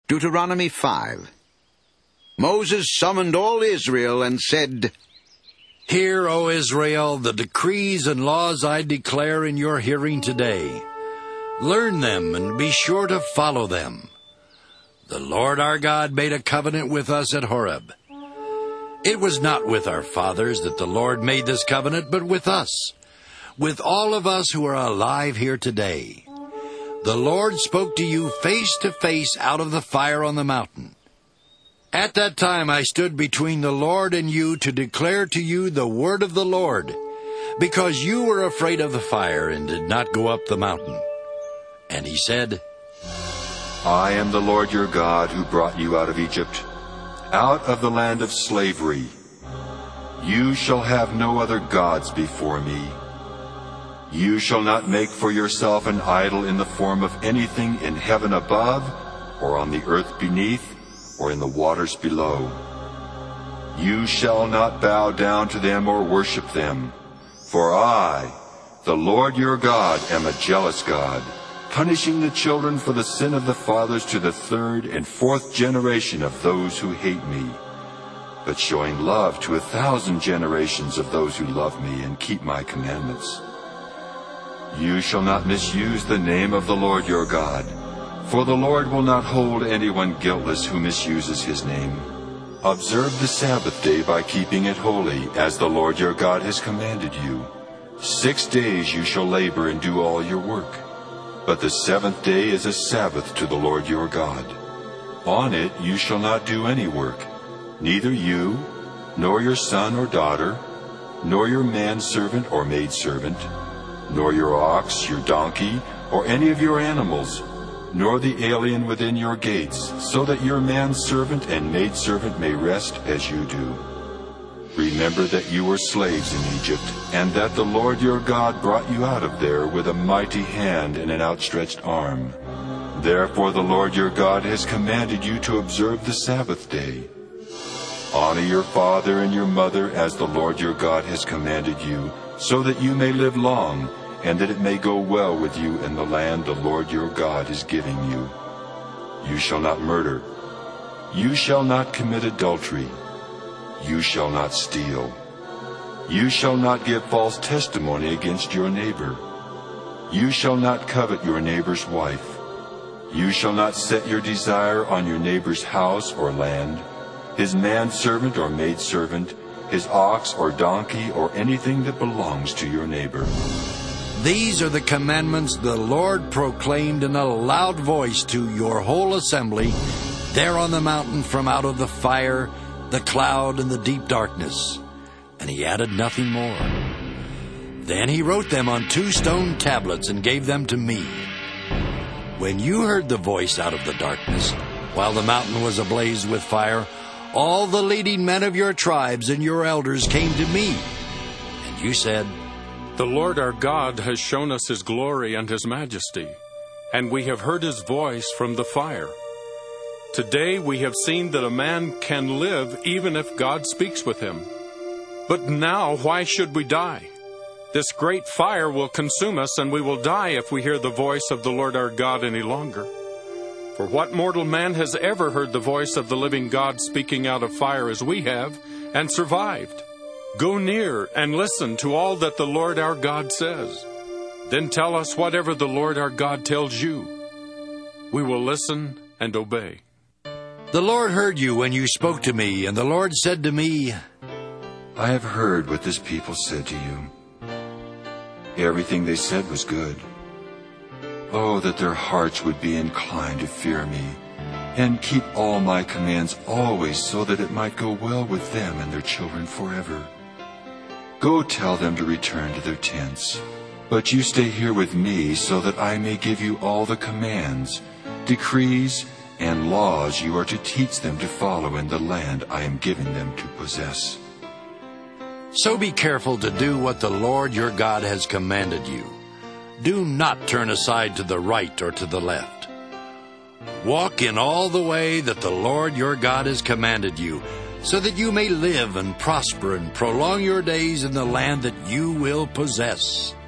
Deuteronomy 5. Moses summoned all Israel and said, Hear, O Israel, the decrees and laws I declare in your hearing today. Learn them and be sure to follow them. The Lord our God made a covenant with us at Horeb. It was not with our fathers that the Lord made this covenant, but with us, with all of us who are alive here today. The Lord spoke to you face to face out of the fire on the mountain. At that time I stood between the Lord and you to declare to you the word of the Lord, because you were afraid of the fire and did not go up the mountain. And he said, I am the Lord your God who brought you out of Egypt, out of the land of slavery. You shall have no other gods before me. You shall not make for yourself an idol in the form of anything in heaven above, or on the earth beneath, or in the waters below. You shall not bow down to them or worship them. For I, the Lord your God, am a jealous God, punishing the children for the sin of the fathers to the third and fourth generation of those who hate me, but showing love to 1,000 generations of those who love me and keep my commandments. You shall not misuse the name of the Lord your God, for the Lord will not hold anyone guiltless who misuses his name. Observe the Sabbath day by keeping it holy, as the Lord your God has commanded you. 6 days you shall labor and do all your work, but the seventh day is a Sabbath to the Lord your God. On it you shall not do any work, neither you, nor your son or daughter, nor your manservant or maidservant, nor your ox, your donkey, or any of your animals, nor the alien within your gates, so that your manservant and maidservant may rest as you do. Remember that you were slaves in Egypt, and that the Lord your God brought you out of there with a mighty hand and an outstretched arm. Therefore the Lord your God has commanded you to observe the Sabbath day. Honor your father and your mother as the Lord your God has commanded you, so that you may live long, and that it may go well with you in the land the Lord your God is giving you. You shall not murder. You shall not commit adultery. You shall not steal. You shall not give false testimony against your neighbor. You shall not covet your neighbor's wife. You shall not set your desire on your neighbor's house or land, his manservant or maidservant, his ox or donkey, or anything that belongs to your neighbor. These are the commandments the Lord proclaimed in a loud voice to your whole assembly there on the mountain from out of the fire, the cloud, and the deep darkness. And he added nothing more. Then he wrote them on 2 stone tablets and gave them to me. When you heard the voice out of the darkness, while the mountain was ablaze with fire, all the leading men of your tribes and your elders came to me. And you said, The Lord our God has shown us his glory and his majesty, and we have heard his voice from the fire. Today we have seen that a man can live even if God speaks with him. But now why should we die? This great fire will consume us, and we will die if we hear the voice of the Lord our God any longer. For what mortal man has ever heard the voice of the living God speaking out of fire as we have, and survived? Go near and listen to all that the Lord our God says. Then tell us whatever the Lord our God tells you. We will listen and obey. The Lord heard you when you spoke to me, and the Lord said to me, I have heard what this people said to you. Everything they said was good. Oh, that their hearts would be inclined to fear me, and keep all my commands always, so that it might go well with them and their children forever. Go tell them to return to their tents. But you stay here with me, so that I may give you all the commands, decrees, and laws you are to teach them to follow in the land I am giving them to possess. So be careful to do what the Lord your God has commanded you. Do not turn aside to the right or to the left. Walk in all the way that the Lord your God has commanded you, so that you may live and prosper and prolong your days in the land that you will possess.